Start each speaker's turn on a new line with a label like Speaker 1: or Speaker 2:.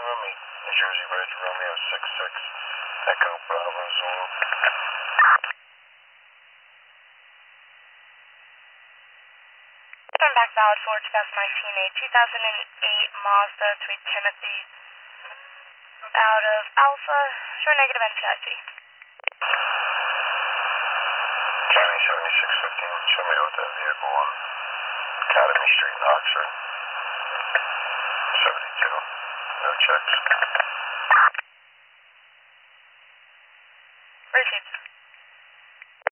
Speaker 1: Rumi, New Jersey Bridge, Romeo 66, Echo Bravo Zulu.
Speaker 2: Turn back valid for 2019, a 2008 Mazda 3 Timothy out of Alpha, show negative NCIC.
Speaker 1: County 7615, show me what that vehicle on Academy Street in Oxford. 72, no checks.
Speaker 2: Received.